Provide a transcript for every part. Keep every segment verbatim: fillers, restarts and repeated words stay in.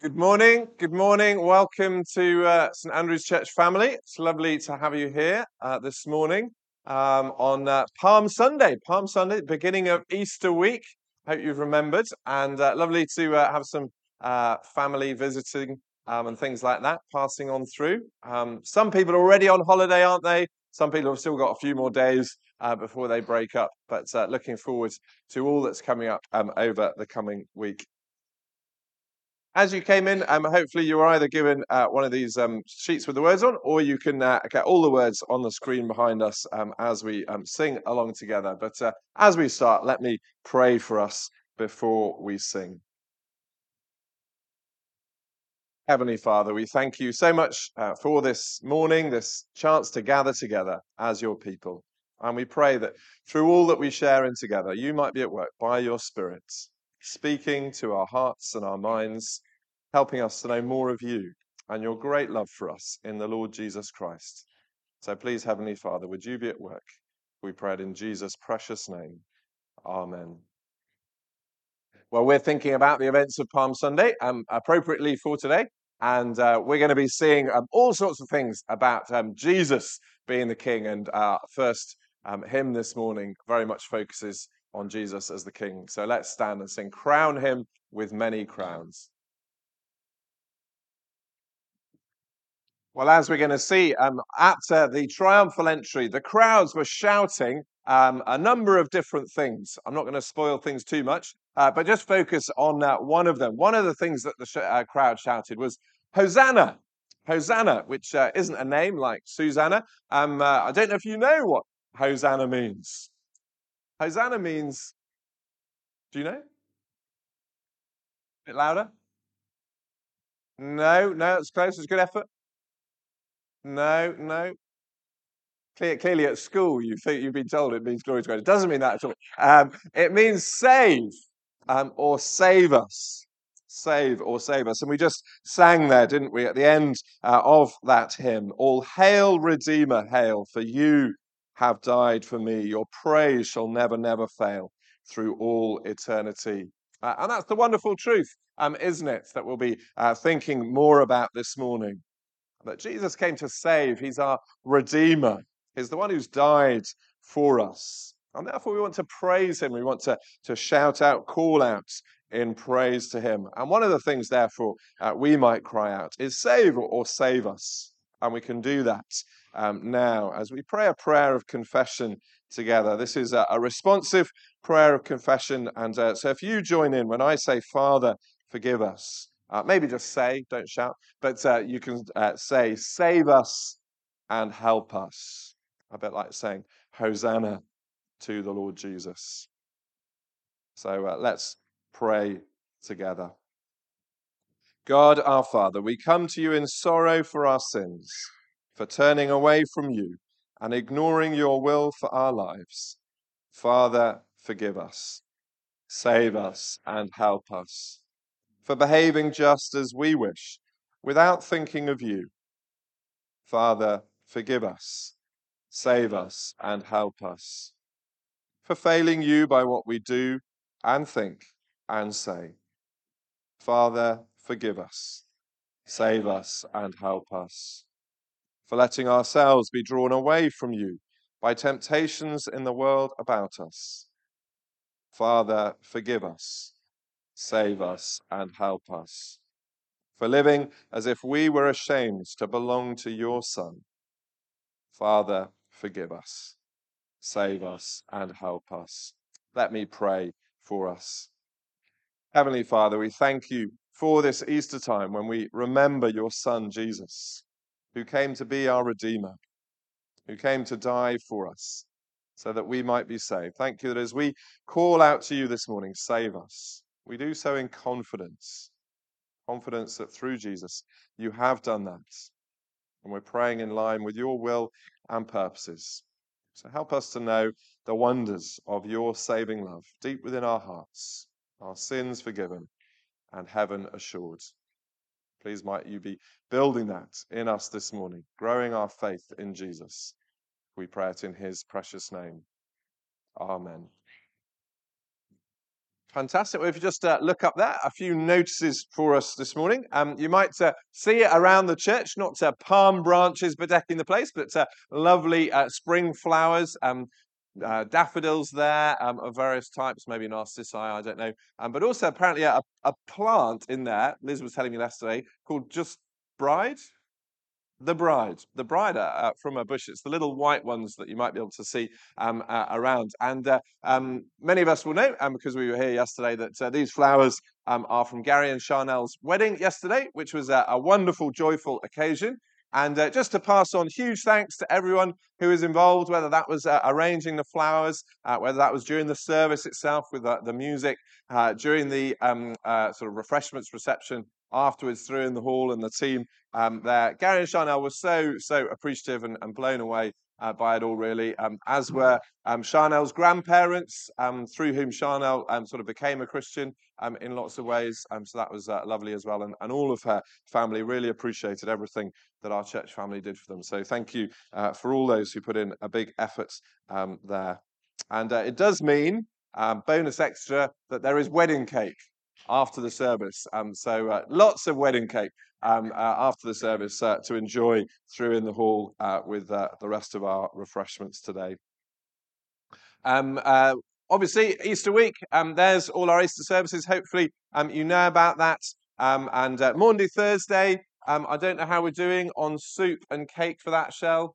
Good morning. Good morning. Welcome to uh, St Andrew's Church family. It's lovely to have you here uh, this morning um, on uh, Palm Sunday. Palm Sunday, beginning of Easter week. Hope you've remembered. And uh, lovely to uh, have some uh, family visiting um, and things like that passing on through. Um, some people are already on holiday, aren't they? Some people have still got a few more days uh, before they break up. But uh, looking forward to all that's coming up um, over the coming week. As you came in, um, hopefully you were either given uh, one of these um, sheets with the words on, or you can uh, get all the words on the screen behind us um, as we um, sing along together. But uh, as we start, let me pray for us before we sing. Heavenly Father, we thank you so much uh, for this morning, this chance to gather together as your people. And we pray that through all that we share in together, you might be at work by your Spirit, speaking to our hearts and our minds, helping us to know more of you and your great love for us in the Lord Jesus Christ. So please, Heavenly Father, would you be at work? We pray it in Jesus' precious name. Amen. Well, we're thinking about the events of Palm Sunday um, appropriately for today. And uh, we're going to be seeing um, all sorts of things about um, Jesus being the king. And our first um, hymn this morning very much focuses on Jesus as the king. So let's stand and sing, "Crown him with many crowns." Well, as we're going to see, um, at uh, the triumphal entry, the crowds were shouting um, a number of different things. I'm not going to spoil things too much, uh, but just focus on uh, one of them. One of the things that the sh- uh, crowd shouted was Hosanna, Hosanna, which uh, isn't a name like Susanna. Um, uh, I don't know if you know what Hosanna means. Hosanna means, do you know? A bit louder? No, no, it's close. It's a good effort. No, no. Clear, clearly at school, you think you've been told it means glory to God. It doesn't mean that at all. Um, it means save um, or save us. Save or save us. And we just sang there, didn't we, at the end uh, of that hymn? All hail, Redeemer, hail, for you have died for me. Your praise shall never, never fail through all eternity. Uh, and that's the wonderful truth, um, isn't it, that we'll be uh, thinking more about this morning. That Jesus came to save. He's our Redeemer. He's the one who's died for us. And therefore, we want to praise him. We want to, to shout out, call out in praise to him. And one of the things, therefore, uh, we might cry out is save or, or save us. And we can do that um, now as we pray a prayer of confession together. This is a, a responsive prayer of confession. And uh, so if you join in when I say, Father, forgive us, uh, maybe just say, don't shout, but uh, you can uh, say, save us and help us. A bit like saying, Hosanna to the Lord Jesus. So uh, let's pray together. God our Father, we come to you in sorrow for our sins, for turning away from you and ignoring your will for our lives. Father, forgive us, save us, and help us, for behaving just as we wish, without thinking of you. Father, forgive us, save us, and help us, for failing you by what we do and think and say. Father, forgive us, save us, and help us, for letting ourselves be drawn away from you by temptations in the world about us. Father, forgive us, save us, and help us, for living as if we were ashamed to belong to your Son. Father, forgive us, save us, and help us. Let me pray for us. Heavenly Father, we thank you for this Easter time when we remember your Son, Jesus, who came to be our Redeemer, who came to die for us so that we might be saved. Thank you that as we call out to you this morning, save us, we do so in confidence, confidence that through Jesus you have done that. And we're praying in line with your will and purposes. So help us to know the wonders of your saving love deep within our hearts, our sins forgiven, and heaven assured. Please might you be building that in us this morning, growing our faith in Jesus. We pray it in his precious name. Amen. Fantastic. Well, if you just uh, look up there, a few notices for us this morning. Um, you might uh, see it around the church, not uh, palm branches bedecking the place, but uh, lovely uh, spring flowers, um, uh, daffodils there um, of various types, maybe narcissi, I don't know. Um, but also apparently a, a plant in there, Liz was telling me yesterday, called Just Bride. The bride, the bride uh, uh, from a bush. It's the little white ones that you might be able to see um, uh, around. And uh, um, many of us will know, um, because we were here yesterday, that uh, these flowers um, are from Gary and Charnel's wedding yesterday, which was a, a wonderful, joyful occasion. And uh, just to pass on huge thanks to everyone who was involved, whether that was uh, arranging the flowers, uh, whether that was during the service itself with uh, the music, uh, during the um, uh, sort of refreshments reception afterwards through in the hall, and the team um, there. Gary and Charnel were so, so appreciative and, and blown away uh, by it all, really, um, as were um, Charnel's grandparents, um, through whom Charnel um, sort of became a Christian um, in lots of ways. Um, so that was uh, lovely as well. And, and all of her family really appreciated everything that our church family did for them. So thank you uh, for all those who put in a big effort um, there. And uh, it does mean, um, bonus extra, that there is wedding cake after the service. Um, so uh, lots of wedding cake um, uh, after the service uh, to enjoy through in the hall uh, with uh, the rest of our refreshments today. Um, uh, obviously, Easter week, um, there's all our Easter services. Hopefully um, you know about that. Um, and uh, Maundy Thursday, um, I don't know how we're doing on soup and cake for that, Shell.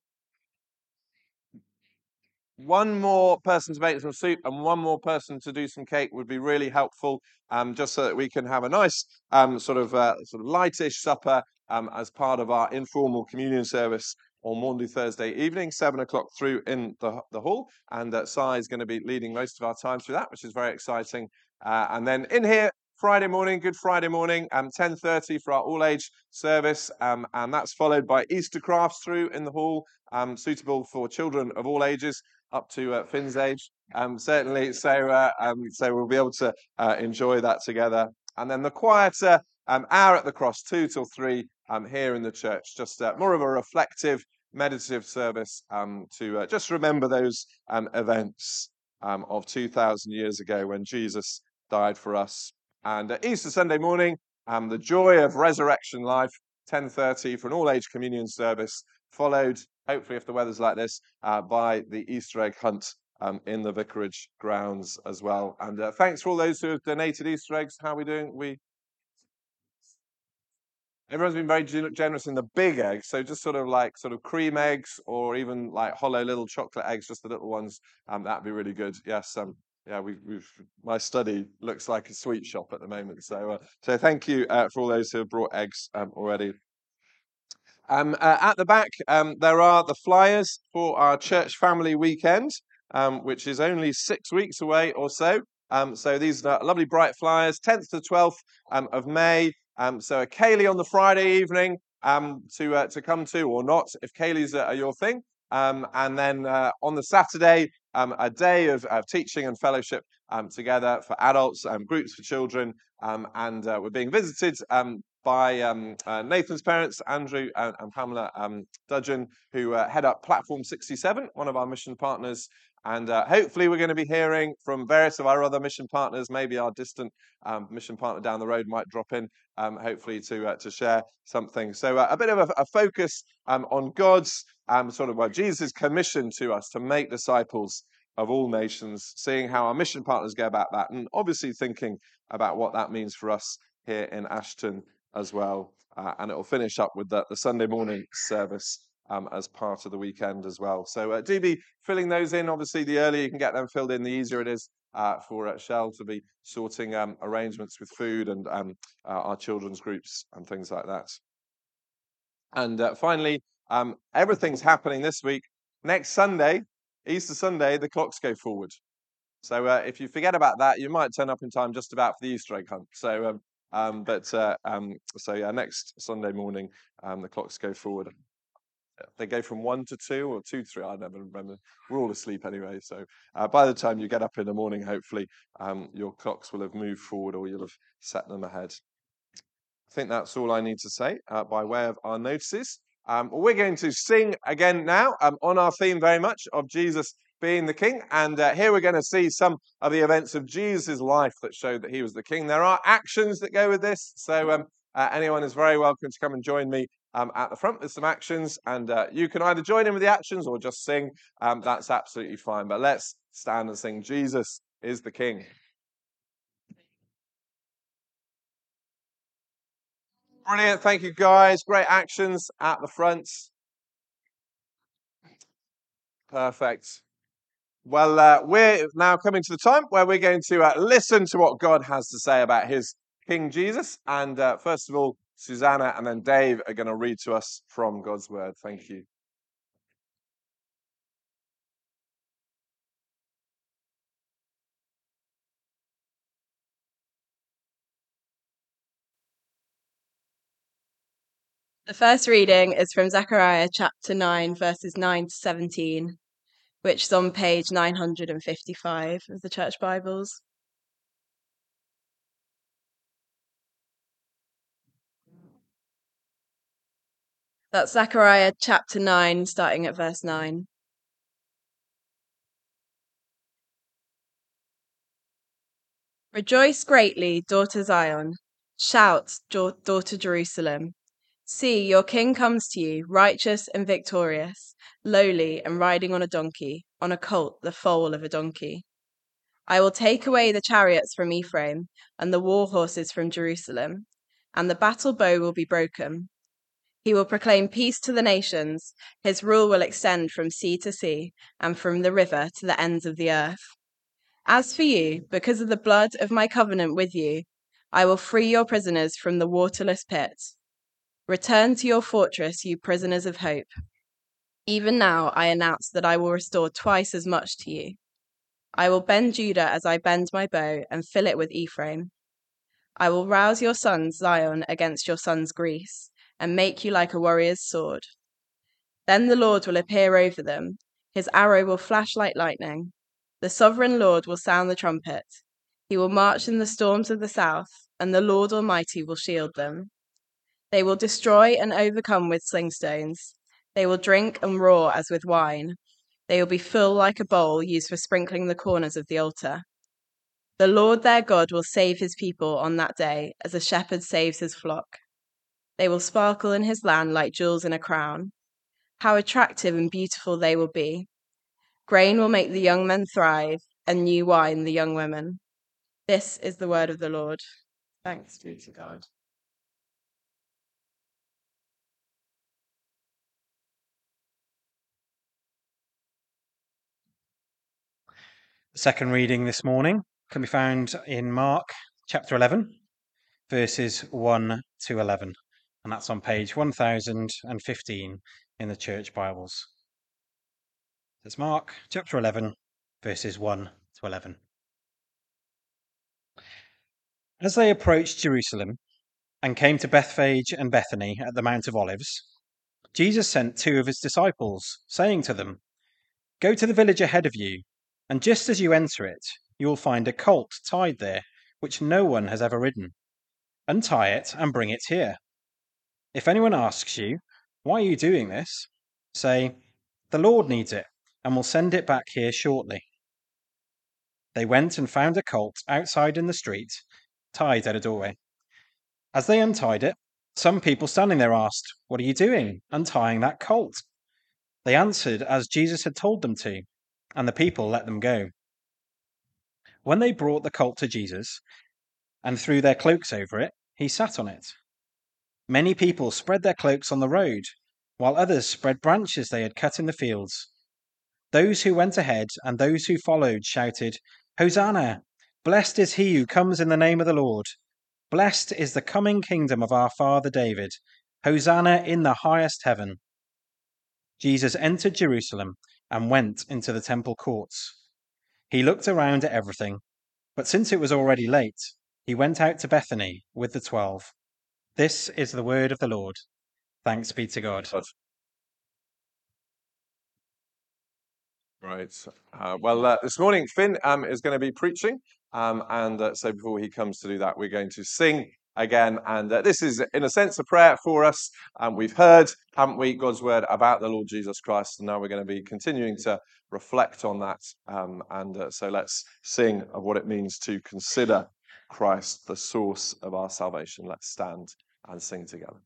One more person to make some soup and one more person to do some cake would be really helpful, um, just so that we can have a nice um, sort of uh, sort of lightish supper um, as part of our informal communion service on Maundy Thursday evening, seven o'clock through in the, the hall. And uh, Si is going to be leading most of our time through that, which is very exciting. Uh, and then in here, Friday morning, Good Friday morning, um, ten thirty for our all-age service, um, and that's followed by Easter crafts through in the hall, um, suitable for children of all ages up to uh, Finn's age, um, certainly. So, uh, um, so we'll be able to uh, enjoy that together. And then the quieter um, hour at the cross, two till three, um, here in the church, just uh, more of a reflective, meditative service um, to uh, just remember those um, events um, of two thousand years ago when Jesus died for us. And uh, Easter Sunday morning, um, the joy of resurrection life, ten thirty for an all-age communion service, followed, hopefully if the weather's like this, uh, by the Easter egg hunt um, in the vicarage grounds as well. And uh, thanks for all those who have donated Easter eggs. How are we doing? We Everyone's been very generous in the big eggs, so just sort of like sort of cream eggs or even like hollow little chocolate eggs, just the little ones. Um, that'd be really good. Yes. Um, yeah, we, we've my study looks like a sweet shop at the moment. So, uh, so thank you uh, for all those who have brought eggs um, already. Um, uh, at the back, um, there are the flyers for our church family weekend, um, which is only six weeks away or so. Um, so these are lovely bright flyers, tenth to twelfth um, of May. Um, so a Kaylee on the Friday evening um, to uh, to come to, or not, if Kaylee's are your thing. Um, and then uh, on the Saturday, um, a day of, of teaching and fellowship um, together for adults, um, groups for children, um, and uh, we're being visited um, by um, uh, Nathan's parents, Andrew and, and Pamela um, Dudgeon, who uh, head up Platform sixty-seven, one of our mission partners. And uh, hopefully we're going to be hearing from various of our other mission partners. Maybe our distant um, mission partner down the road might drop in, um, hopefully to uh, to share something. So uh, a bit of a, a focus um, on God's um, sort of well, Jesus' commission to us to make disciples of all nations, seeing how our mission partners go about that, and obviously thinking about what that means for us here in Ashton as well. Uh, and it will finish up with the, the Sunday morning service um, as part of the weekend as well. So uh, do be filling those in. Obviously, the earlier you can get them filled in, the easier it is uh, for uh, Shell to be sorting um, arrangements with food and um, uh, our children's groups and things like that. And uh, finally, um, everything's happening this week. Next Sunday, Easter Sunday, the clocks go forward. So uh, if you forget about that, you might turn up in time just about for the Easter egg hunt. So, um, um, but uh, um, so yeah, next Sunday morning, um, the clocks go forward. They go from one to two or two to three. I never remember. We're all asleep anyway. So uh, by the time you get up in the morning, hopefully um, your clocks will have moved forward or you'll have set them ahead. I think that's all I need to say uh, by way of our notices. Um, we're going to sing again now um, on our theme very much of Jesus being the king. And uh, here we're going to see some of the events of Jesus' life that showed that he was the king. There are actions that go with this. So um, uh, anyone is very welcome to come and join me um, at the front with some actions. And uh, you can either join in with the actions or just sing. Um, that's absolutely fine. But let's stand and sing, Jesus is the King. Brilliant. Thank you, guys. Great actions at the front. Perfect. Well, uh, we're now coming to the time where we're going to uh, listen to what God has to say about his King Jesus. And uh, first of all, Susanna and then Dave are going to read to us from God's word. Thank you. The first reading is from Zechariah chapter nine, verses nine to seventeen, which is on page nine hundred fifty-five of the Church Bibles. That's Zechariah chapter nine, starting at verse nine. Rejoice greatly, daughter Zion. Shout, daughter Jerusalem. See, your king comes to you, righteous and victorious, lowly and riding on a donkey, on a colt, the foal of a donkey. I will take away the chariots from Ephraim and the war horses from Jerusalem, and the battle bow will be broken. He will proclaim peace to the nations. His rule will extend from sea to sea and from the river to the ends of the earth. As for you, because of the blood of my covenant with you, I will free your prisoners from the waterless pit. Return to your fortress, you prisoners of hope. Even now I announce that I will restore twice as much to you. I will bend Judah as I bend my bow and fill it with Ephraim. I will rouse your sons, Zion, against your sons, Greece, and make you like a warrior's sword. Then the Lord will appear over them. His arrow will flash like lightning. The sovereign Lord will sound the trumpet. He will march in the storms of the south, and the Lord Almighty will shield them. They will destroy and overcome with slingstones. They will drink and roar as with wine. They will be full like a bowl used for sprinkling the corners of the altar. The Lord their God will save his people on that day as a shepherd saves his flock. They will sparkle in his land like jewels in a crown. How attractive and beautiful they will be. Grain will make the young men thrive, and new wine the young women. This is the word of the Lord. Thanks be to God. The second reading this morning can be found in Mark chapter eleven, verses one to eleven, and that's on page one thousand fifteen in the Church Bibles. It's Mark chapter eleven, verses one to eleven. As they approached Jerusalem and came to Bethphage and Bethany at the Mount of Olives, Jesus sent two of his disciples, saying to them, "Go to the village ahead of you, and just as you enter it, you will find a colt tied there, which no one has ever ridden. Untie it and bring it here. If anyone asks you, 'Why are you doing this?' say, 'The Lord needs it, and will send it back here shortly.'" They went and found a colt outside in the street, tied at a doorway. As they untied it, some people standing there asked, "What are you doing, untying that colt?" They answered as Jesus had told them to, and the people let them go. When they brought the colt to Jesus and threw their cloaks over it, he sat on it. Many people spread their cloaks on the road, while others spread branches they had cut in the fields. Those who went ahead and those who followed shouted, "Hosanna! Blessed is he who comes in the name of the Lord. Blessed is the coming kingdom of our father David. Hosanna in the highest heaven." Jesus entered Jerusalem and went into the temple courts. He looked around at everything, but since it was already late, he went out to Bethany with the twelve. This is the word of the Lord. Thanks be to God. Right. Uh, well, uh, this morning, Finn um, is going to be preaching. Um, and uh, so before he comes to do that, we're going to sing again. And uh, this is, in a sense, a prayer for us. And we've heard, haven't we, God's word about the Lord Jesus Christ. And now we're going to be continuing to reflect on that. Um, and uh, so let's sing of what it means to consider Christ, the source of our salvation. Let's stand and sing together.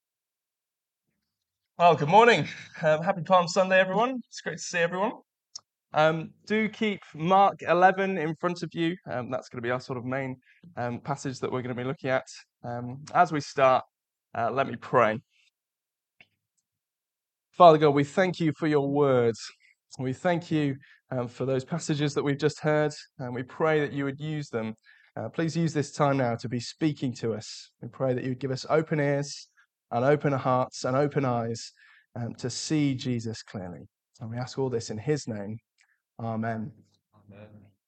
Well, good morning. Um, happy Palm Sunday, everyone. It's great to see everyone. Um, do keep Mark eleven in front of you. Um, that's going to be our sort of main um, passage that we're going to be looking at. Um, as we start, uh, let me pray. Father God, we thank you for your words. We thank you um, for those passages that we've just heard, and we pray that you would use them. Uh, please use this time now to be speaking to us. We pray that you would give us open ears and open hearts and open eyes um, to see Jesus clearly. And we ask all this in his name. Amen. Amen.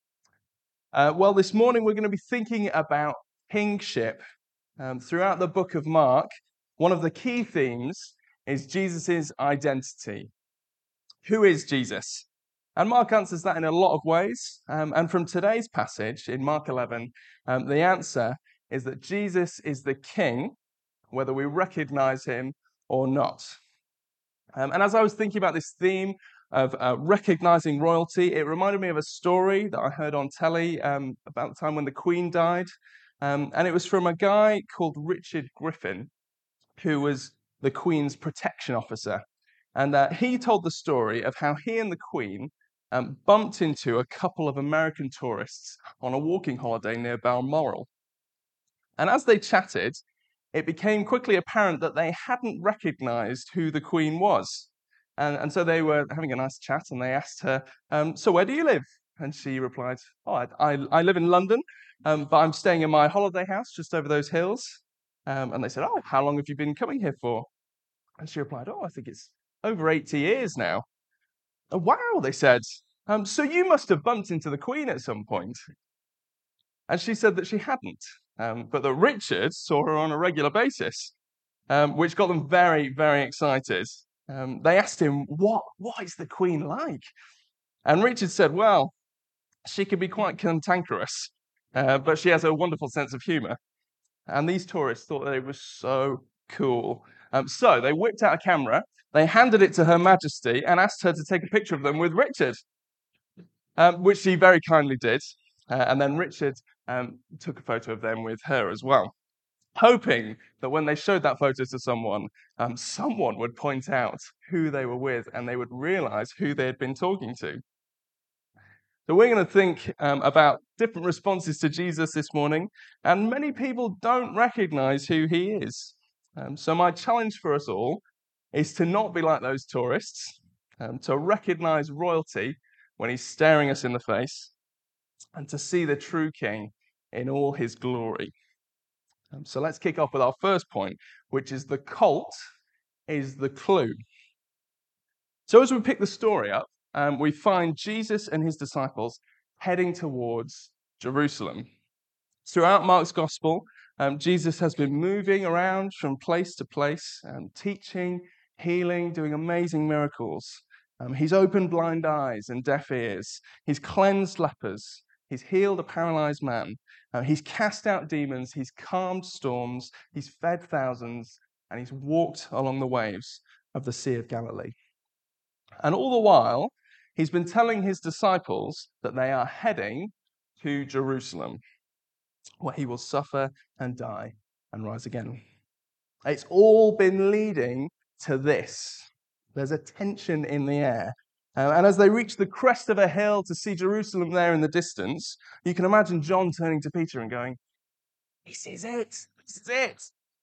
Uh, well, this morning we're going to be thinking about kingship. Um, throughout the book of Mark, one of the key themes is Jesus' identity. Who is Jesus? And Mark answers that in a lot of ways. Um, and from today's passage in Mark eleven, um, the answer is that Jesus is the king, whether we recognize him or not. Um, and as I was thinking about this theme of uh, recognizing royalty, it reminded me of a story that I heard on telly um, about the time when the Queen died. Um, and it was from a guy called Richard Griffin, who was the Queen's protection officer. And uh, he told the story of how he and the Queen um, bumped into a couple of American tourists on a walking holiday near Balmoral. And as they chatted, it became quickly apparent that they hadn't recognized who the Queen was. And, and so they were having a nice chat, and they asked her, um, so where do you live? And she replied, oh, I, I, I live in London, um, but I'm staying in my holiday house just over those hills. Um, and they said, oh, how long have you been coming here for? And she replied, oh, I think it's over eighty years now. Oh, wow, they said. Um, so you must have bumped into the Queen at some point. And she said that she hadn't, um, but that Richard saw her on a regular basis, um, which got them very, very excited. Um, they asked him, what, what is the Queen like? And Richard said, well, she can be quite cantankerous, uh, but she has a wonderful sense of humour. And these tourists thought that it was so cool. Um, so they whipped out a camera, they handed it to Her Majesty and asked her to take a picture of them with Richard, um, which she very kindly did. Uh, and then Richard um, took a photo of them with her as well, hoping that when they showed that photo to someone, um, someone would point out who they were with and they would realize who they had been talking to. So we're going to think um, about different responses to Jesus this morning, and many people don't recognize who he is. Um, so my challenge for us all is to not be like those tourists, um, to recognize royalty when he's staring us in the face, and to see the true king in all his glory. Um, so let's kick off with our first point, which is the colt is the clue. So as we pick the story up, Um, we find Jesus and his disciples heading towards Jerusalem. Throughout Mark's gospel, um, Jesus has been moving around from place to place, um, teaching, healing, doing amazing miracles. Um, he's opened blind eyes and deaf ears. He's cleansed lepers. He's healed a paralyzed man. Uh, he's cast out demons. He's calmed storms. He's fed thousands. And he's walked along the waves of the Sea of Galilee. And all the while, he's been telling his disciples that they are heading to Jerusalem, where he will suffer and die and rise again. It's all been leading to this. There's a tension in the air. Uh, and as they reach the crest of a hill to see Jerusalem there in the distance, you can imagine John turning to Peter and going, this is it, this is it.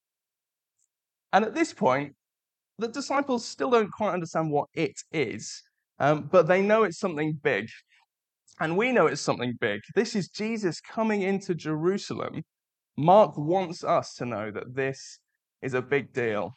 And at this point, the disciples still don't quite understand what it is. Um, but they know it's something big. And we know it's something big. This is Jesus coming into Jerusalem. Mark wants us to know that this is a big deal.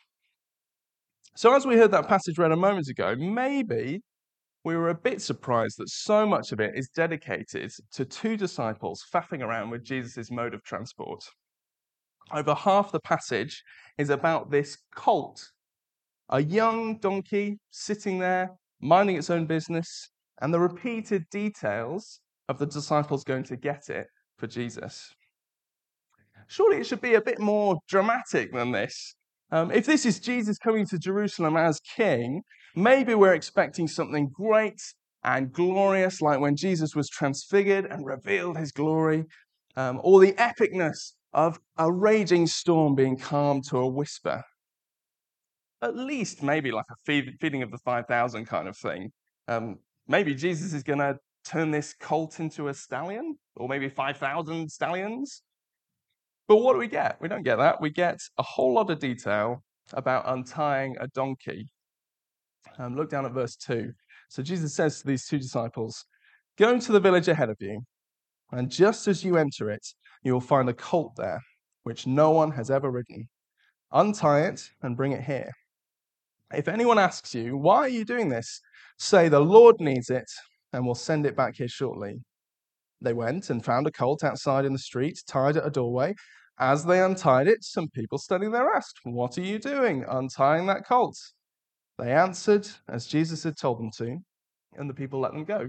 So as we heard that passage read a moment ago, maybe we were a bit surprised that so much of it is dedicated to two disciples faffing around with Jesus' mode of transport. Over half the passage is about this colt, a young donkey sitting there, minding its own business, and the repeated details of the disciples going to get it for Jesus. Surely it should be a bit more dramatic than this. Um, if this is Jesus coming to Jerusalem as king, maybe we're expecting something great and glorious, like when Jesus was transfigured and revealed his glory, um, or the epicness of a raging storm being calmed to a whisper. At least maybe like a feed, feeding of the five thousand kind of thing. Um, maybe Jesus is going to turn this colt into a stallion, or maybe five thousand stallions. But what do we get? We don't get that. We get a whole lot of detail about untying a donkey. Um, look down at verse two. So Jesus says to these two disciples, "Go to the village ahead of you, and just as you enter it, you will find a colt there, which no one has ever ridden. Untie it and bring it here. If anyone asks you, 'Why are you doing this?' say, 'The Lord needs it, and we'll send it back here shortly.'" They went and found a colt outside in the street, tied at a doorway. As they untied it, some people standing there asked, "What are you doing, untying that colt?" They answered as Jesus had told them to, and the people let them go.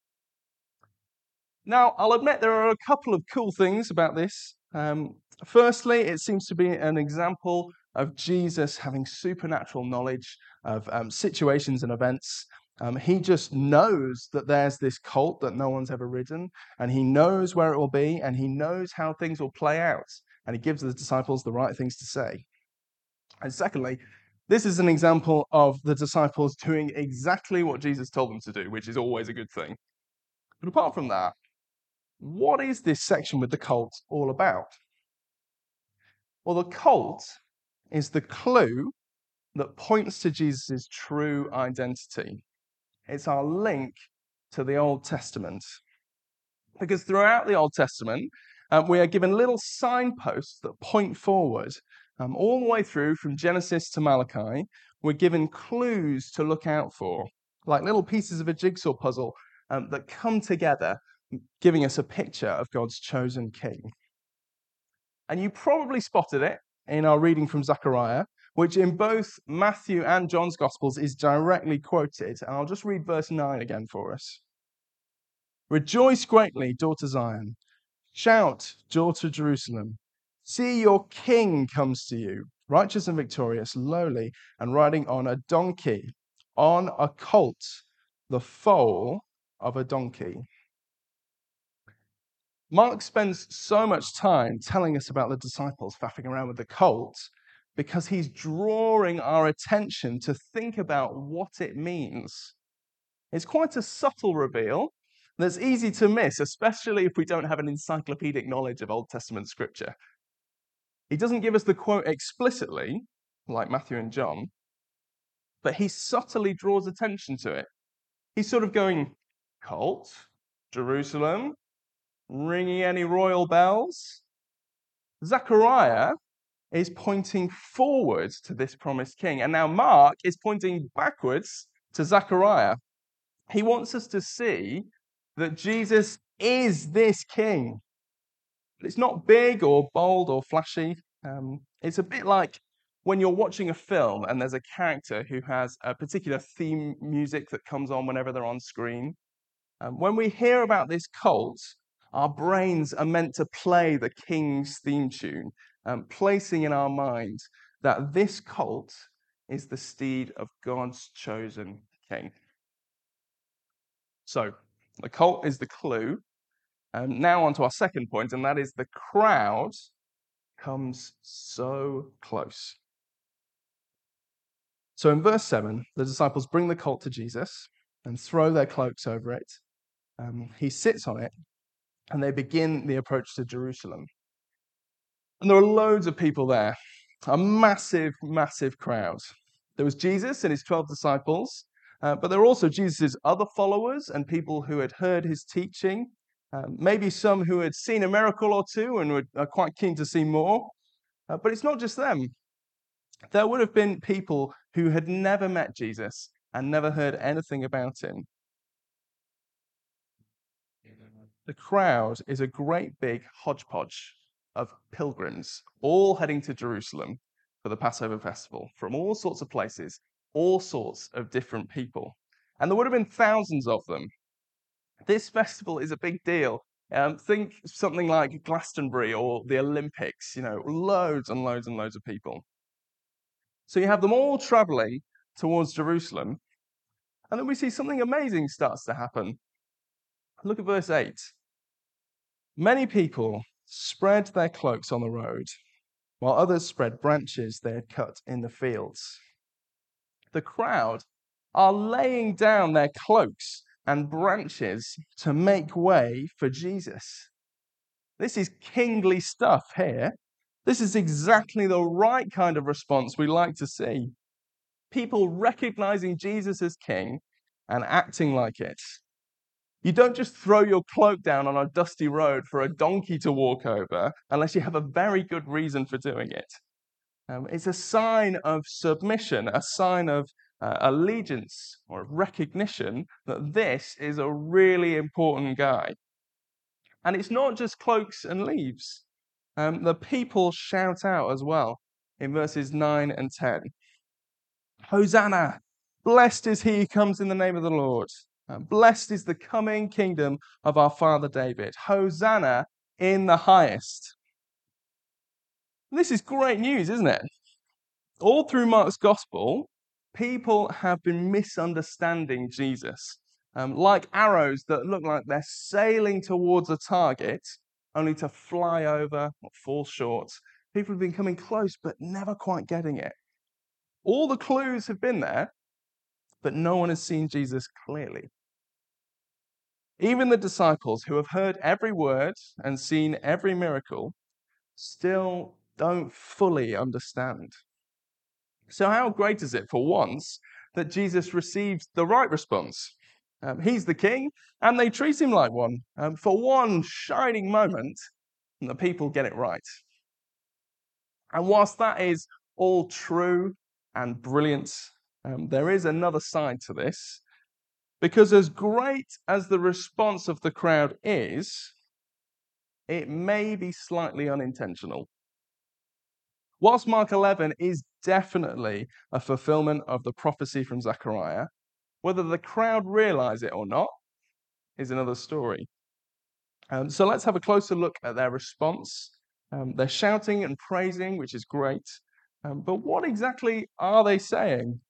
Now, I'll admit there are a couple of cool things about this. Um, firstly, it seems to be an example of Jesus having supernatural knowledge of um, situations and events. Um, he just knows that there's this colt that no one's ever ridden, and he knows where it will be, and he knows how things will play out, and he gives the disciples the right things to say. And secondly, this is an example of the disciples doing exactly what Jesus told them to do, which is always a good thing. But apart from that, what is this section with the colt all about? Well, the colt is the clue that points to Jesus' true identity. It's our link to the Old Testament. Because throughout the Old Testament, um, we are given little signposts that point forward. Um, all the way through from Genesis to Malachi, we're given clues to look out for, like little pieces of a jigsaw puzzle um, that come together, giving us a picture of God's chosen king. And you probably spotted it in our reading from Zechariah, which in both Matthew and John's Gospels is directly quoted. And I'll just read verse nine again for us. "Rejoice greatly, daughter Zion. Shout, daughter Jerusalem. See, your king comes to you, righteous and victorious, lowly, and riding on a donkey, on a colt, the foal of a donkey." Mark spends so much time telling us about the disciples faffing around with the colt because he's drawing our attention to think about what it means. It's quite a subtle reveal that's easy to miss, especially if we don't have an encyclopedic knowledge of Old Testament scripture. He doesn't give us the quote explicitly, like Matthew and John, but he subtly draws attention to it. He's sort of going, "Colt, Jerusalem, ringing any royal bells?" Zechariah is pointing forward to this promised king, and now Mark is pointing backwards to Zechariah. He wants us to see that Jesus is this king. It's not big or bold or flashy. Um, it's a bit like when you're watching a film and there's a character who has a particular theme music that comes on whenever they're on screen. Um, when we hear about this cult, our brains are meant to play the king's theme tune, um, placing in our minds that this cult is the steed of God's chosen king. So, the cult is the clue. Um, now on to our second point, and that is the crowd comes so close. So in verse seven, the disciples bring the colt to Jesus and throw their cloaks over it. Um, he sits on it, and they begin the approach to Jerusalem. And there are loads of people there, a massive, massive crowd. There was Jesus and his twelve disciples, uh, but there were also Jesus' other followers and people who had heard his teaching, um, maybe some who had seen a miracle or two and were are quite keen to see more. Uh, but it's not just them. There would have been people who had never met Jesus and never heard anything about him. The crowd is a great big hodgepodge of pilgrims, all heading to Jerusalem for the Passover festival from all sorts of places, all sorts of different people. And there would have been thousands of them. This festival is a big deal Um, think something like Glastonbury or the Olympics, you know, loads and loads and loads of people. So you have them all traveling towards Jerusalem, and then we see something amazing starts to happen. Look at verse eight. Many people spread their cloaks on the road, while others spread branches they had cut in the fields. The crowd are laying down their cloaks and branches to make way for Jesus. This is kingly stuff here. This is exactly the right kind of response we like to see. People recognizing Jesus as king and acting like it. You don't just throw your cloak down on a dusty road for a donkey to walk over unless you have a very good reason for doing it. Um, it's a sign of submission, a sign of uh, allegiance or recognition that this is a really important guy. And it's not just cloaks and leaves. Um, the people shout out as well in verses nine and ten. Hosanna! Blessed is he who comes in the name of the Lord. Uh, blessed is the coming kingdom of our father David. Hosanna in the highest. This is great news, isn't it? All through Mark's gospel, people have been misunderstanding Jesus. Um, like arrows that look like they're sailing towards a target, only to fly over or fall short. People have been coming close, but never quite getting it. All the clues have been there, but no one has seen Jesus clearly. Even the disciples who have heard every word and seen every miracle still don't fully understand. So how great is it for once that Jesus receives the right response? Um, he's the king, and they treat him like one. Um, for one shining moment, the people get it right. And whilst that is all true and brilliant, um, there is another side to this. Because as great as the response of the crowd is, it may be slightly unintentional. Whilst Mark eleven is definitely a fulfillment of the prophecy from Zechariah, whether the crowd realize it or not is another story. Um, so let's have a closer look at their response. Um, they're shouting and praising, which is great. Um, but what exactly are they saying?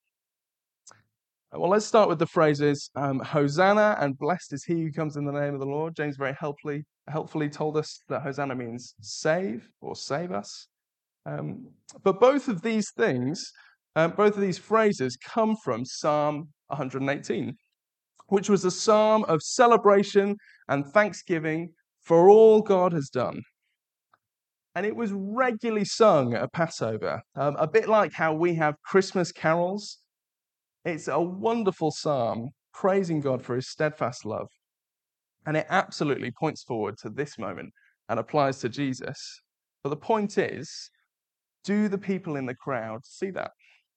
Well, let's start with the phrases um, Hosanna and blessed is he who comes in the name of the Lord. James very helpfully, helpfully told us that Hosanna means save or save us. Um, but both of these things, um, both of these phrases come from Psalm one eighteen, which was a psalm of celebration and thanksgiving for all God has done. And it was regularly sung at Passover, um, a bit like how we have Christmas carols. It's a wonderful psalm praising God for his steadfast love. And it absolutely points forward to this moment and applies to Jesus. But the point is, do the people in the crowd see that?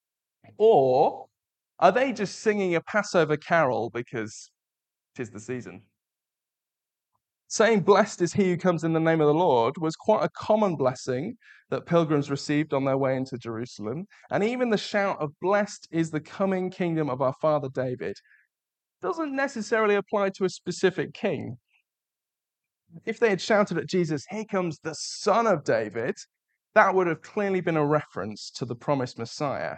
Or are they just singing a Passover carol because 'tis the season? Saying blessed is he who comes in the name of the Lord was quite a common blessing that pilgrims received on their way into Jerusalem. And even the shout of blessed is the coming kingdom of our father David doesn't necessarily apply to a specific king. If they had shouted at Jesus, here comes the son of David, that would have clearly been a reference to the promised Messiah.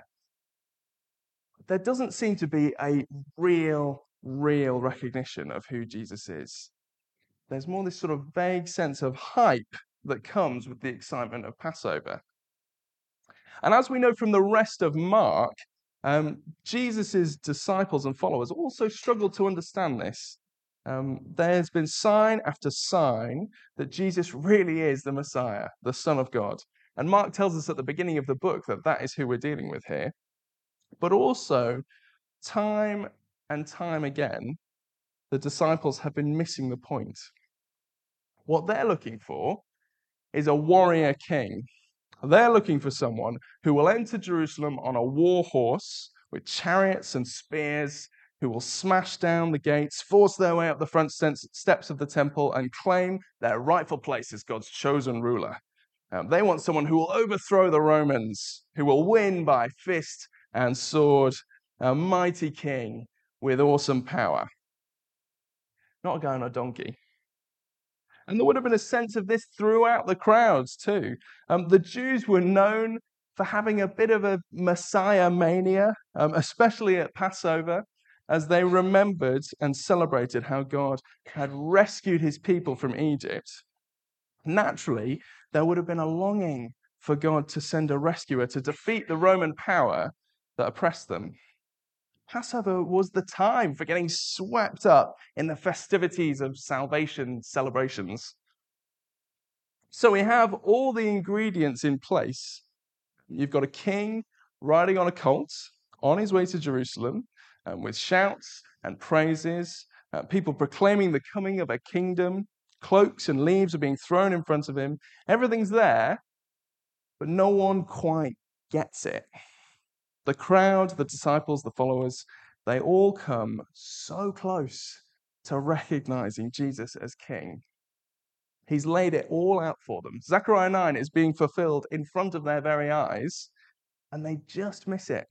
There doesn't seem to be a real, real recognition of who Jesus is. There's more this sort of vague sense of hype that comes with the excitement of Passover. And as we know from the rest of Mark, um, Jesus' disciples and followers also struggled to understand this. Um, there's been sign after sign that Jesus really is the Messiah, the Son of God. And Mark tells us at the beginning of the book that that is who we're dealing with here. But also, time and time again, the disciples have been missing the point. What they're looking for is a warrior king. They're looking for someone who will enter Jerusalem on a war horse with chariots and spears, who will smash down the gates, force their way up the front steps of the temple, and claim their rightful place as God's chosen ruler. Um, they want someone who will overthrow the Romans, who will win by fist and sword, a mighty king with awesome power. Not a guy on a donkey. And there would have been a sense of this throughout the crowds too. Um, the Jews were known for having a bit of a Messiah mania, um, especially at Passover, as they remembered and celebrated how God had rescued his people from Egypt. Naturally, there would have been a longing for God to send a rescuer to defeat the Roman power that oppressed them. Passover was the time for getting swept up in the festivities of salvation celebrations. So we have all the ingredients in place. You've got a king riding on a colt on his way to Jerusalem um, with shouts and praises, uh, people proclaiming the coming of a kingdom, cloaks and leaves are being thrown in front of him. Everything's there, but no one quite gets it. The crowd, the disciples, the followers, they all come so close to recognizing Jesus as king. He's laid it all out for them. Zechariah nine is being fulfilled in front of their very eyes, and they just miss it.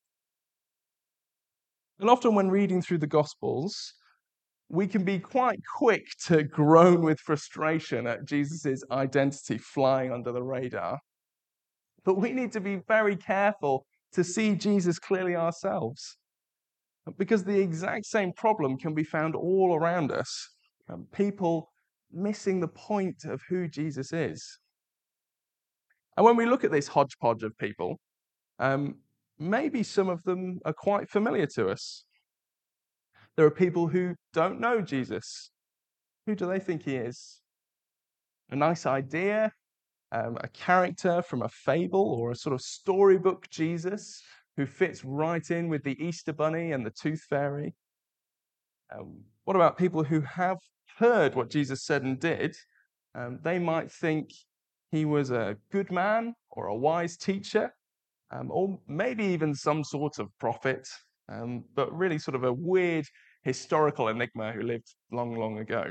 And often when reading through the Gospels, we can be quite quick to groan with frustration at Jesus' identity flying under the radar. But we need to be very careful to see Jesus clearly ourselves, because the exact same problem can be found all around us. Um, people missing the point of who Jesus is. And when we look at this hodgepodge of people, um, maybe some of them are quite familiar to us. There are people who don't know Jesus. Who do they think he is? A nice idea, um, a character from a fable or a sort of storybook Jesus who fits right in with the Easter Bunny and the Tooth Fairy? Um, what about people who have heard what Jesus said and did? Um, they might think he was a good man or a wise teacher, um, or maybe even some sort of prophet, um, but really sort of a weird historical enigma who lived long, long ago.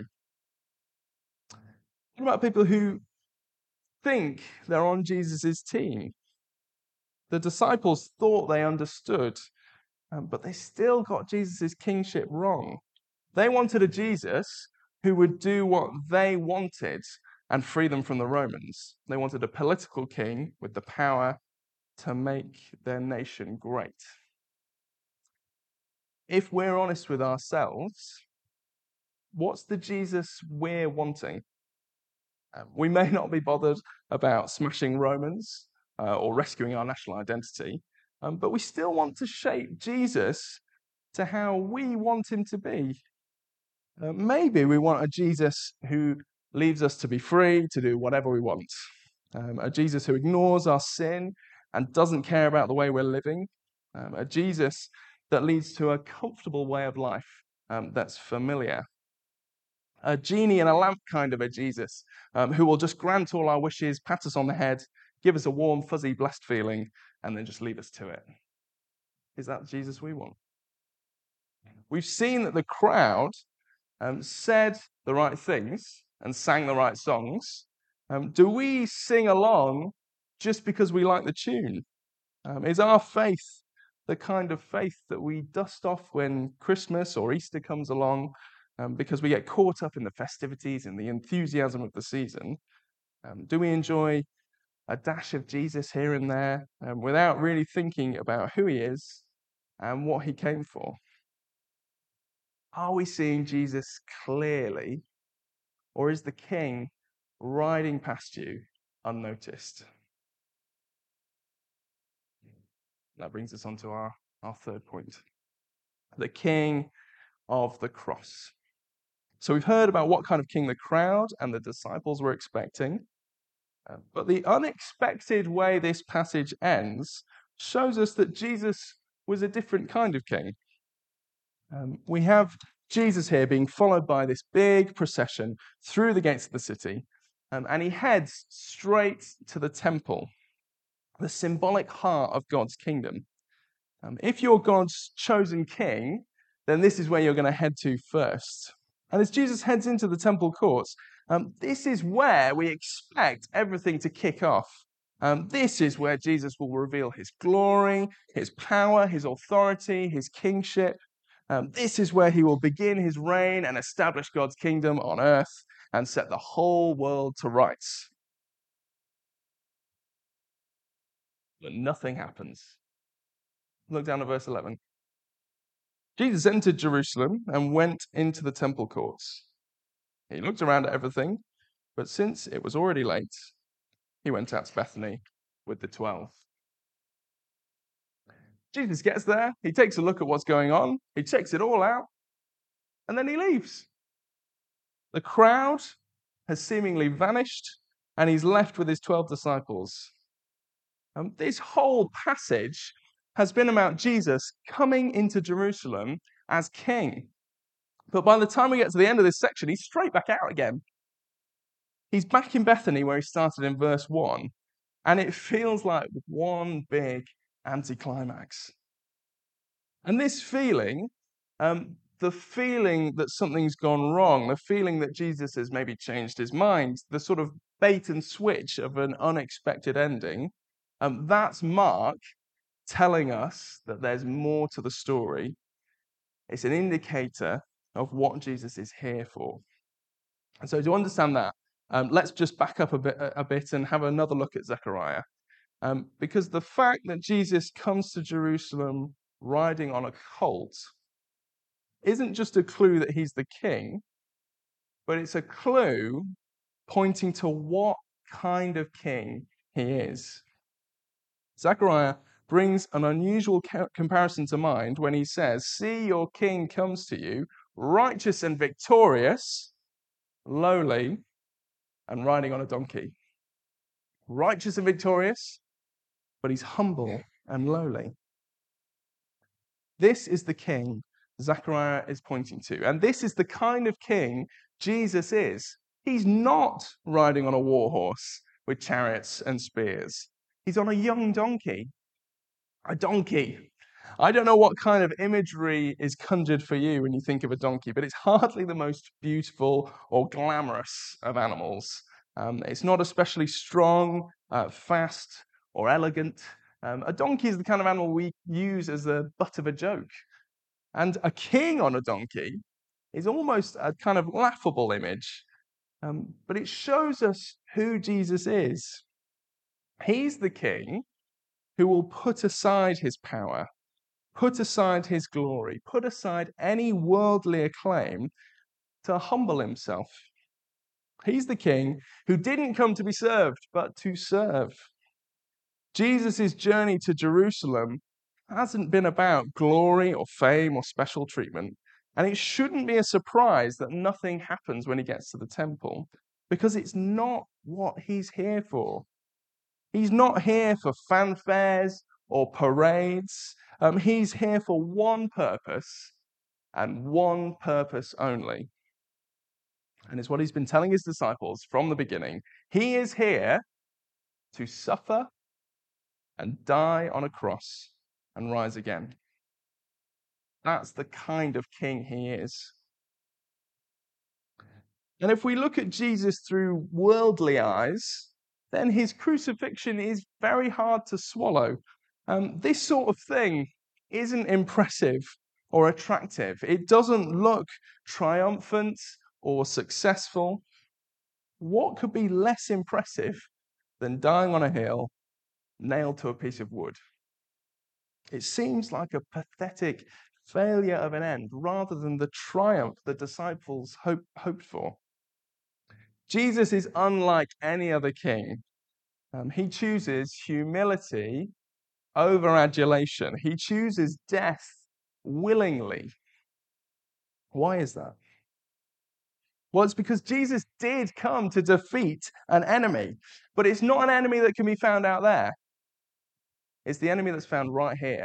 What about people who think they're on Jesus' team? The disciples thought they understood, um, but they still got Jesus' kingship wrong. They wanted a Jesus who would do what they wanted and free them from the Romans. They wanted a political king with the power to make their nation great. If we're honest with ourselves, what's the Jesus we're wanting? Um, we may not be bothered about smashing Romans uh, or rescuing our national identity, um, but we still want to shape Jesus to how we want him to be. Uh, maybe we want a Jesus who leaves us to be free to do whatever we want. Um, a Jesus who ignores our sin and doesn't care about the way we're living. Um, a Jesus that leads to a comfortable way of life um, that's familiar. A genie in a lamp kind of a Jesus um, who will just grant all our wishes, pat us on the head, give us a warm, fuzzy, blessed feeling, and then just leave us to it. Is that Jesus we want? We've seen that the crowd um, said the right things and sang the right songs. Um, do we sing along just because we like the tune? Um, is our faith the kind of faith that we dust off when Christmas or Easter comes along um, because we get caught up in the festivities and the enthusiasm of the season? Um, do we enjoy a dash of Jesus here and there um, without really thinking about who he is and what he came for? Are we seeing Jesus clearly, or is the king riding past you unnoticed? That brings us on to our, our third point. The king of the cross. So we've heard about what kind of king the crowd and the disciples were expecting. Uh, but the unexpected way this passage ends shows us that Jesus was a different kind of king. Um, we have Jesus here being followed by this big procession through the gates of the city, um, and he heads straight to the temple, the symbolic heart of God's kingdom. Um, if you're God's chosen king, then this is where you're going to head to first. And as Jesus heads into the temple courts, um, this is where we expect everything to kick off. Um, this is where Jesus will reveal his glory, his power, his authority, his kingship. Um, this is where he will begin his reign and establish God's kingdom on earth. and set the whole world to rights. But nothing happens. Look down at verse eleven. Jesus entered Jerusalem and went into the temple courts. He looked around at everything, but since it was already late, he went out to Bethany with the twelve. Jesus gets there, he takes a look at what's going on, he checks it all out, and then he leaves. The crowd has seemingly vanished, and he's left with his twelve disciples. Um, this whole passage has been about Jesus coming into Jerusalem as king. But by the time we get to the end of this section, he's straight back out again. He's back in Bethany where he started in verse one, and it feels like one big anticlimax. And this feeling, um, the feeling that something's gone wrong, the feeling that Jesus has maybe changed his mind, the sort of bait and switch of an unexpected ending, um, that's Mark telling us that there's more to the story. It's an indicator of what Jesus is here for. And so to understand that, um, let's just back up a bit, a bit and have another look at Zechariah. Um, because the fact that Jesus comes to Jerusalem riding on a colt isn't just a clue that he's the king, but it's a clue pointing to what kind of king he is. Zechariah brings an unusual ca- comparison to mind when he says, "See, your king comes to you, righteous and victorious, lowly, and riding on a donkey." Righteous and victorious, but he's humble and lowly. This is the king Zechariah is pointing to. And this is the kind of king Jesus is. He's not riding on a war horse with chariots and spears. He's on a young donkey. A donkey. I don't know what kind of imagery is conjured for you when you think of a donkey, but it's hardly the most beautiful or glamorous of animals. Um, it's not especially strong, uh, fast, or elegant. Um, a donkey is the kind of animal we use as the butt of a joke. And a king on a donkey is almost a kind of laughable image. Um, but it shows us who Jesus is. He's the king who will put aside his power, put aside his glory, put aside any worldly acclaim to humble himself. He's the king who didn't come to be served, but to serve. Jesus' journey to Jerusalem hasn't been about glory or fame or special treatment. And it shouldn't be a surprise that nothing happens when he gets to the temple, because it's not what he's here for. He's not here for fanfares or parades. Um, he's here for one purpose and one purpose only. And it's what he's been telling his disciples from the beginning. He is here to suffer and die on a cross and rise again. That's the kind of king he is. And if we look at Jesus through worldly eyes, then his crucifixion is very hard to swallow. Um, this sort of thing isn't impressive or attractive. It doesn't look triumphant or successful. What could be less impressive than dying on a hill, nailed to a piece of wood? It seems like a pathetic failure of an end rather than the triumph the disciples hope, hoped for. Jesus is unlike any other king. Um, he chooses humility over adulation. He chooses death willingly. Why is that? Well, it's because Jesus did come to defeat an enemy, but it's not an enemy that can be found out there. It's the enemy that's found right here.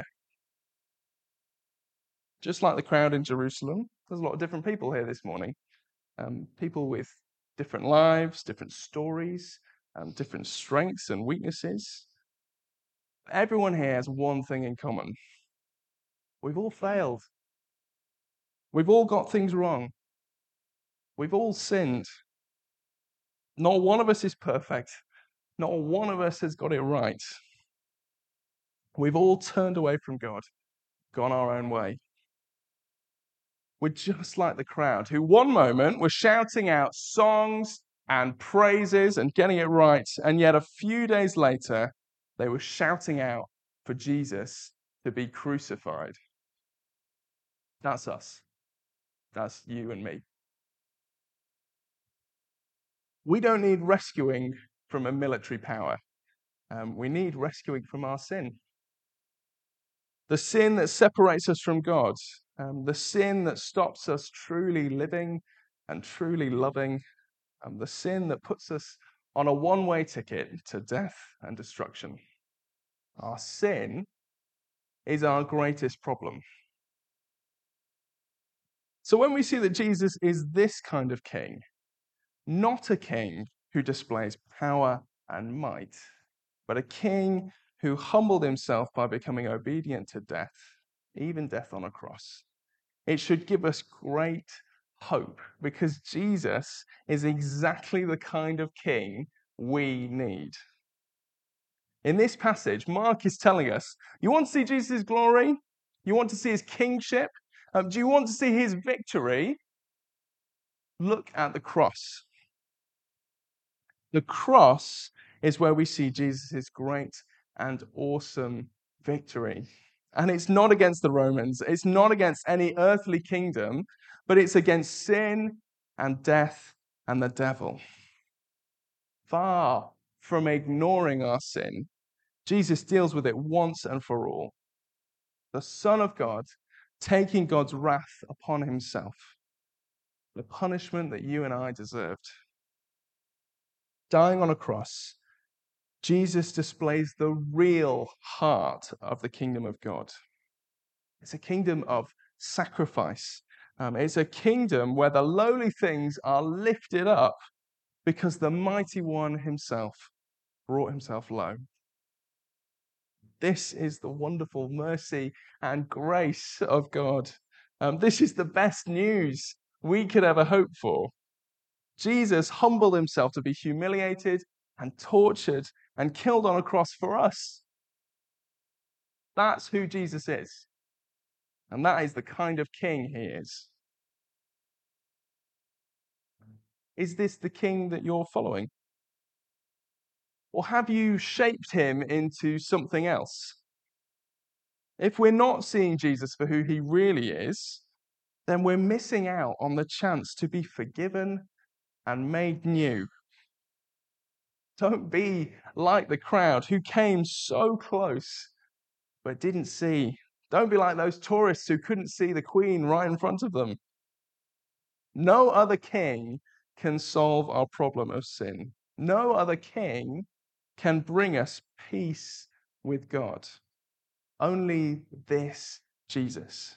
Just like the crowd in Jerusalem, there's a lot of different people here this morning. Um, people with different lives, different stories, um, different strengths and weaknesses. Everyone here has one thing in common. We've all failed. We've all got things wrong. We've all sinned. Not one of us is perfect. Not one of us has got it right. We've all turned away from God, gone our own way. We're just like the crowd who one moment were shouting out songs and praises and getting it right, and yet a few days later, they were shouting out for Jesus to be crucified. That's us. That's you and me. We don't need rescuing from a military power. Um, we need rescuing from our sin. The sin that separates us from God, um, the sin that stops us truly living and truly loving, and the sin that puts us on a one-way ticket to death and destruction. Our sin is our greatest problem. So when we see that Jesus is this kind of king, not a king who displays power and might, but a king who humbled himself by becoming obedient to death, even death on a cross, it should give us great hope, because Jesus is exactly the kind of king we need. In this passage, Mark is telling us, you want to see Jesus' glory? You want to see his kingship? Um, do you want to see his victory? Look at the cross. The cross is where we see Jesus' great and awesome victory. And it's not against the Romans, it's not against any earthly kingdom, but it's against sin and death and the devil. Far from ignoring our sin, Jesus deals with it once and for all. The Son of God taking God's wrath upon himself, the punishment that you and I deserved. Dying on a cross, Jesus displays the real heart of the kingdom of God. It's a kingdom of sacrifice. Um, it's a kingdom where the lowly things are lifted up because the mighty one himself brought himself low. This is the wonderful mercy and grace of God. Um, this is the best news we could ever hope for. Jesus humbled himself to be humiliated and tortured and killed on a cross for us. That's who Jesus is. And that is the kind of king he is. Is this the king that you're following? Or have you shaped him into something else? If we're not seeing Jesus for who he really is, then we're missing out on the chance to be forgiven and made new. Don't be like the crowd who came so close but didn't see. Don't be like those tourists who couldn't see the Queen right in front of them. No other king can solve our problem of sin. No other king can bring us peace with God. Only this Jesus.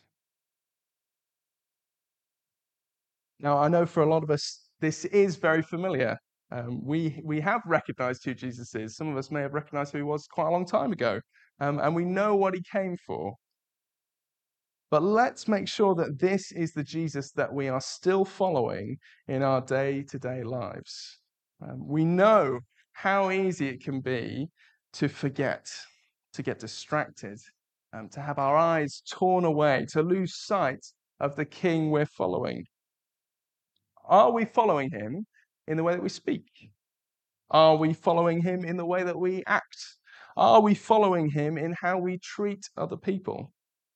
Now, I know for a lot of us, this is very familiar. Um, we, we have recognized who Jesus is. Some of us may have recognized who he was quite a long time ago. Um, and we know what he came for. But let's make sure that this is the Jesus that we are still following in our day-to-day lives. Um, we know how easy it can be to forget, to get distracted, um, to have our eyes torn away, to lose sight of the King we're following. Are we following him in the way that we speak? Are we following him in the way that we act? Are we following him in how we treat other people?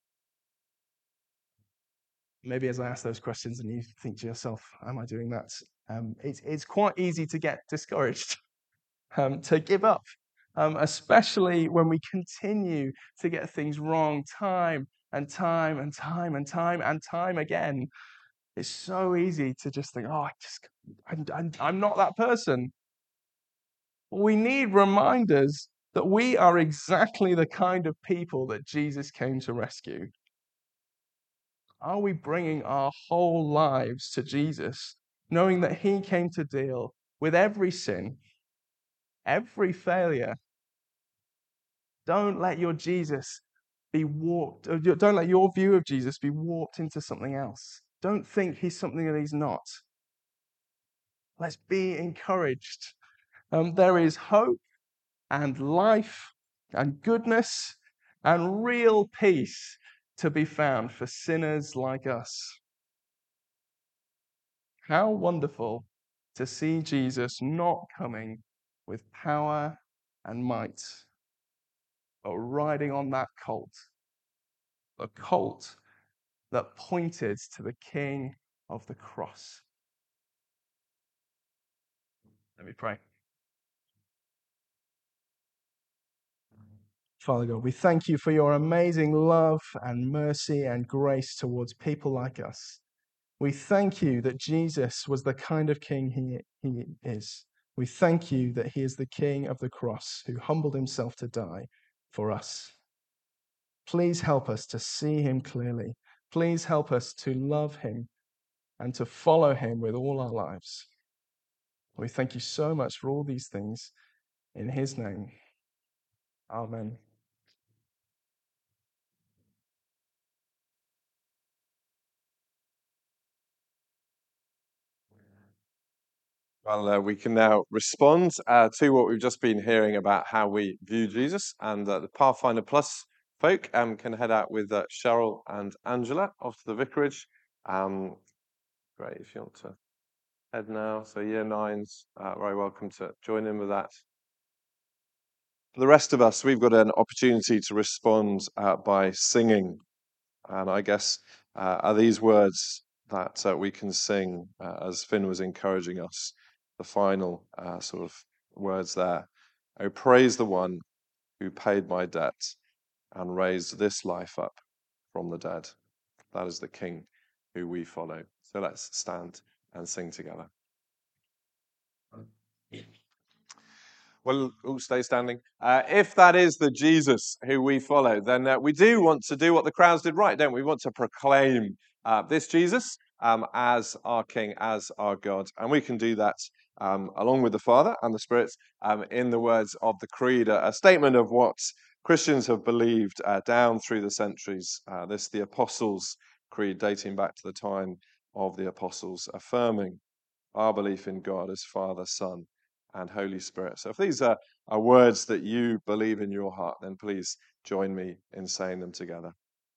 Maybe as I ask those questions and you think to yourself, am I doing that? Um, it's, it's quite easy to get discouraged, um, to give up, um, especially when we continue to get things wrong time and time and time and time and time again. It's so easy to just think, oh, I just, I'm, I'm, I'm not that person. We need reminders that we are exactly the kind of people that Jesus came to rescue. Are we bringing our whole lives to Jesus, knowing that he came to deal with every sin, every failure? Don't let your Jesus be warped. Don't let your view of Jesus be warped into something else. Don't think he's something that he's not. Let's be encouraged. Um, there is hope and life and goodness and real peace to be found for sinners like us. How wonderful to see Jesus not coming with power and might, but riding on that colt, a colt that pointed to the King of the cross. Let me pray. Father God, we thank you for your amazing love and mercy and grace towards people like us. We thank you that Jesus was the kind of king he, he is. We thank you that he is the King of the cross who humbled himself to die for us. Please help us to see him clearly. Please help us to love him and to follow him with all our lives. We thank you so much for all these things in his name. Amen. Well, uh, we can now respond uh, to what we've just been hearing about how we view Jesus, and uh, the Pathfinder Plus folk um, can head out with uh, Cheryl and Angela off to the vicarage. Um, great, if you want to head now. So year nines, uh, very welcome to join in with that. For the rest of us, we've got an opportunity to respond uh, by singing, and I guess uh, are these words that uh, we can sing uh, as Finn was encouraging us. The final uh, sort of words there. Oh, praise the one who paid my debt and raised this life up from the dead. That is the King who we follow. So let's stand and sing together. Well, all stay standing. Uh, if that is the Jesus who we follow, then uh, we do want to do what the crowds did right, don't we? We want to proclaim uh, this Jesus um, as our King, as our God. And we can do that um, along with the Father and the Spirit um, in the words of the Creed, a, a statement of what Christians have believed uh, down through the centuries. Uh, this, the Apostles' Creed, dating back to the time of the Apostles, affirming our belief in God as Father, Son, and Holy Spirit. So if these are, are words that you believe in your heart, then please join me in saying them together.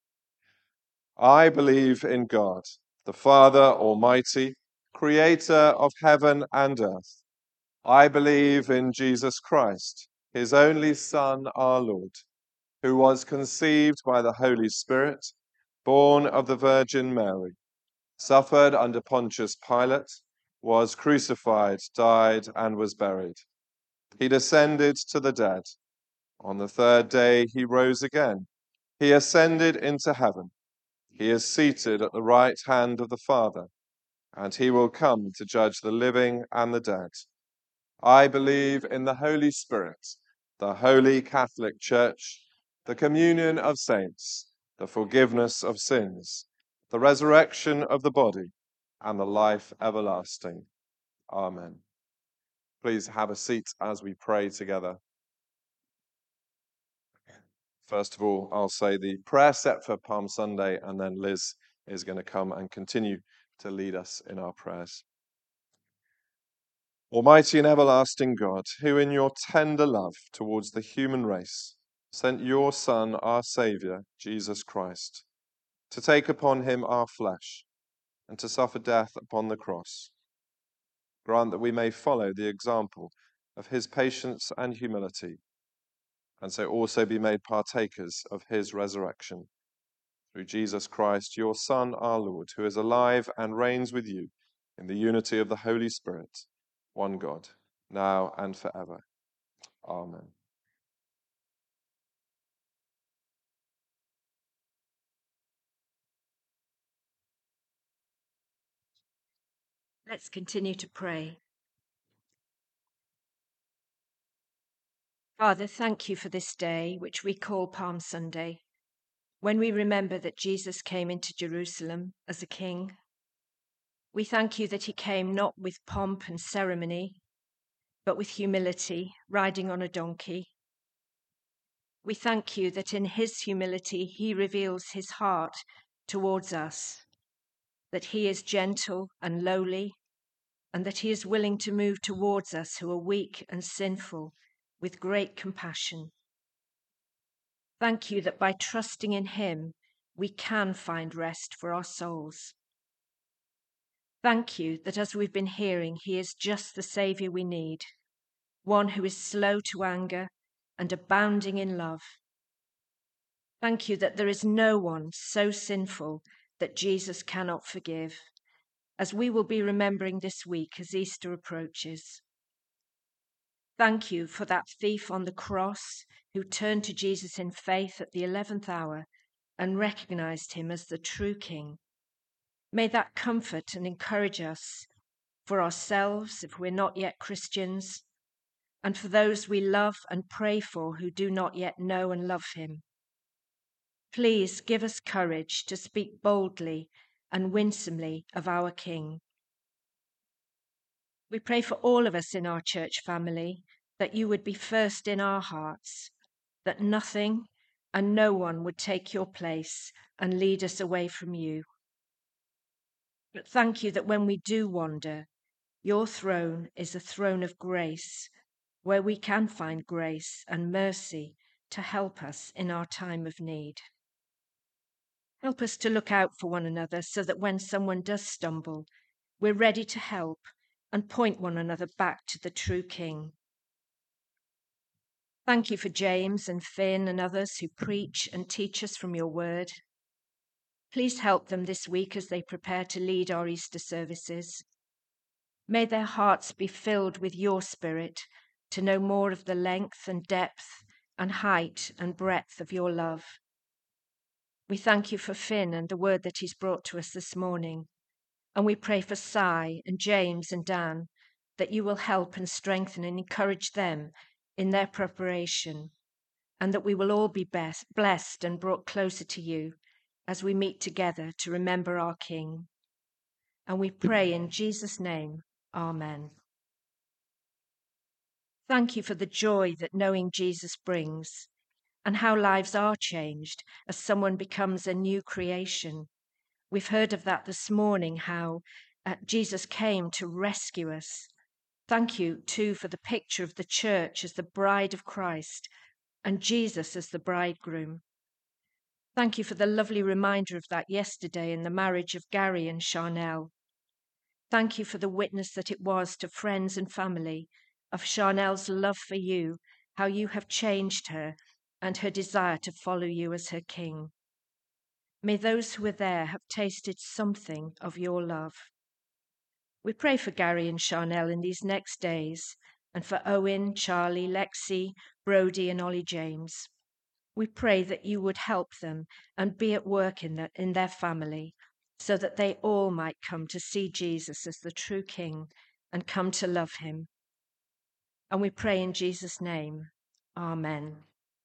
I believe in God, the Father Almighty, creator of heaven and earth. I believe in Jesus Christ, his only Son, our Lord, who was conceived by the Holy Spirit, born of the Virgin Mary, suffered under Pontius Pilate, was crucified, died, and was buried. He descended to the dead. On the third day he rose again. He ascended into heaven. He is seated at the right hand of the Father, and he will come to judge the living and the dead. I believe in the Holy Spirit, the Holy Catholic Church, the communion of saints, the forgiveness of sins, the resurrection of the body, and the life everlasting. Amen. Please have a seat as we pray together. First of all, I'll say the prayer set for Palm Sunday, and then Liz is going to come and continue to lead us in our prayers. Almighty and everlasting God, who in your tender love towards the human race sent your Son, our Saviour, Jesus Christ, to take upon him our flesh and to suffer death upon the cross, grant that we may follow the example of his patience and humility, and so also be made partakers of his resurrection. Through Jesus Christ, your Son, our Lord, who is alive and reigns with you in the unity of the Holy Spirit, one God, now and forever. Amen. Let's continue to pray. Father, thank you for this day, which we call Palm Sunday, when we remember that Jesus came into Jerusalem as a king. We thank you that he came not with pomp and ceremony, but with humility, riding on a donkey. We thank you that in his humility he reveals his heart towards us, that he is gentle and lowly, and that he is willing to move towards us who are weak and sinful with great compassion. Thank you that by trusting in him, we can find rest for our souls. Thank you that as we've been hearing, he is just the Saviour we need, one who is slow to anger and abounding in love. Thank you that there is no one so sinful that Jesus cannot forgive, as we will be remembering this week as Easter approaches. Thank you for that thief on the cross who turned to Jesus in faith at the eleventh hour and recognized him as the true King. May that comfort and encourage us for ourselves if we're not yet Christians, and for those we love and pray for who do not yet know and love him. Please give us courage to speak boldly and winsomely of our King. We pray for all of us in our church family that you would be first in our hearts, that nothing and no one would take your place and lead us away from you. But thank you that when we do wander, your throne is a throne of grace, where we can find grace and mercy to help us in our time of need. Help us to look out for one another so that when someone does stumble, we're ready to help and point one another back to the true King. Thank you for James and Finn and others who preach and teach us from your word. Please help them this week as they prepare to lead our Easter services. May their hearts be filled with your Spirit to know more of the length and depth and height and breadth of your love. We thank you for Finn and the word that he's brought to us this morning. And we pray for Si and James and Dan, that you will help and strengthen and encourage them in their preparation, and that we will all be best, blessed and brought closer to you as we meet together to remember our King. And we pray in Jesus' name, Amen. Thank you for the joy that knowing Jesus brings, and how lives are changed as someone becomes a new creation. We've heard of that this morning, how uh, Jesus came to rescue us. Thank you, too, for the picture of the church as the bride of Christ and Jesus as the bridegroom. Thank you for the lovely reminder of that yesterday in the marriage of Gary and Charnel. Thank you for the witness that it was to friends and family of Charnel's love for you, how you have changed her and her desire to follow you as her King. May those who were there have tasted something of your love. We pray for Gary and Charnel in these next days, and for Owen, Charlie, Lexi, Brody, and Ollie James. We pray that you would help them and be at work in, the, in their family, so that they all might come to see Jesus as the true King and come to love him. And we pray in Jesus' name, Amen.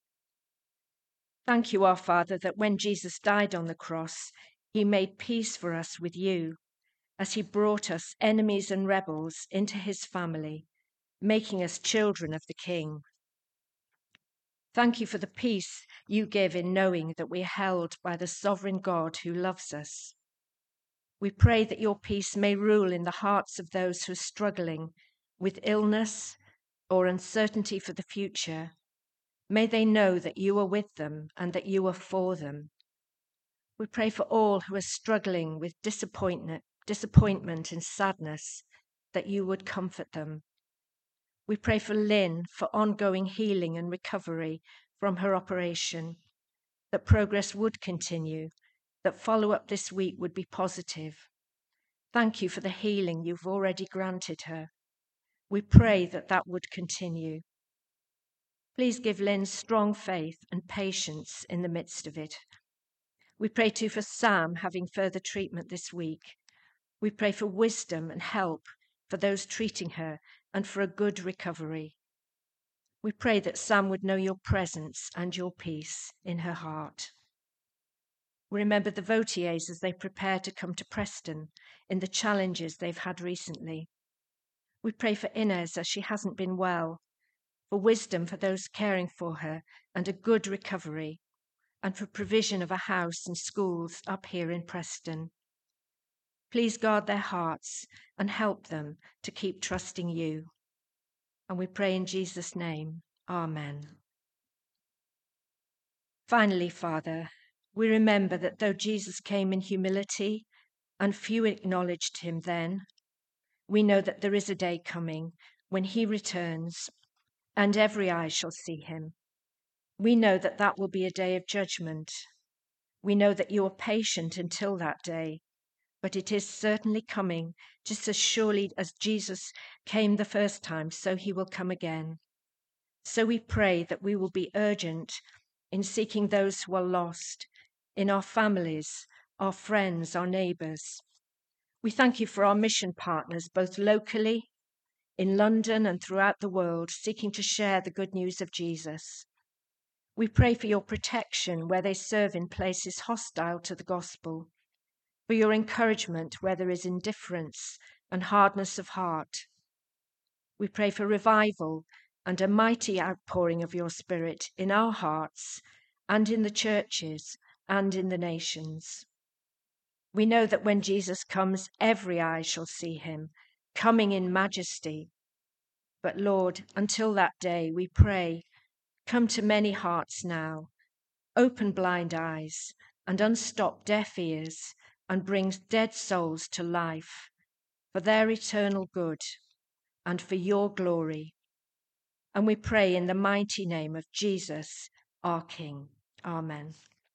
Thank you, our Father, that when Jesus died on the cross, he made peace for us with you, as he brought us, enemies and rebels, into his family, making us children of the King. Thank you for the peace you give in knowing that we are held by the sovereign God who loves us. We pray that your peace may rule in the hearts of those who are struggling with illness or uncertainty for the future. May they know that you are with them and that you are for them. We pray for all who are struggling with disappointment, disappointment and sadness, that you would comfort them. We pray for Lynn for ongoing healing and recovery from her operation, that progress would continue, that follow-up this week would be positive. Thank you for the healing you've already granted her. We pray that that would continue. Please give Lynn strong faith and patience in the midst of it. We pray too for Sam having further treatment this week. We pray for wisdom and help for those treating her and for a good recovery. We pray that Sam would know your presence and your peace in her heart. We remember the Vautiers as they prepare to come to Preston in the challenges they've had recently. We pray for Inez as she hasn't been well, for wisdom for those caring for her and a good recovery, and for provision of a house and schools up here in Preston. Please guard their hearts and help them to keep trusting you. And we pray in Jesus' name, Amen. Finally, Father, we remember that though Jesus came in humility and few acknowledged him then. We know that there is a day coming when he returns, and every eye shall see him. We know that that will be a day of judgment. We know that you are patient until that day, but it is certainly coming, just as surely as Jesus came the first time, so he will come again. So we pray that we will be urgent in seeking those who are lost, in our families, our friends, our neighbours. We thank you for our mission partners, both locally, in London and throughout the world, seeking to share the good news of Jesus. We pray for your protection where they serve in places hostile to the gospel, for your encouragement where there is indifference and hardness of heart. We pray for revival and a mighty outpouring of your Spirit in our hearts and in the churches and in the nations. We know that when Jesus comes, every eye shall see him, coming in majesty. But Lord, until that day, we pray, come to many hearts now, open blind eyes and unstop deaf ears, and bring dead souls to life for their eternal good and for your glory. And we pray in the mighty name of Jesus, our King. Amen.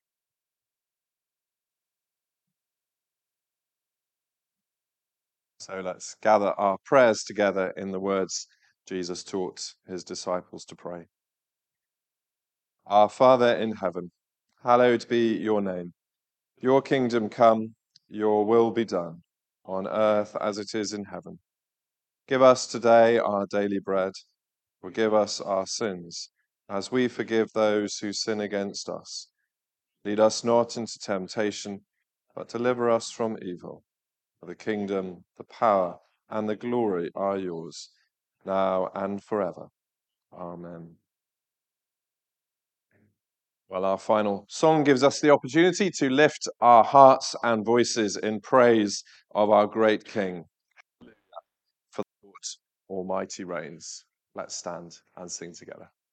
So let's gather our prayers together in the words Jesus taught his disciples to pray. Our Father in heaven, hallowed be your name. Your kingdom come, your will be done, on earth as it is in heaven. Give us today our daily bread. Forgive us our sins, as we forgive those who sin against us. Lead us not into temptation, but deliver us from evil. For the kingdom, the power, and the glory are yours, now and forever. Amen. Well, our final song gives us the opportunity to lift our hearts and voices in praise of our great King. For the Lord Almighty reigns. Let's stand and sing together.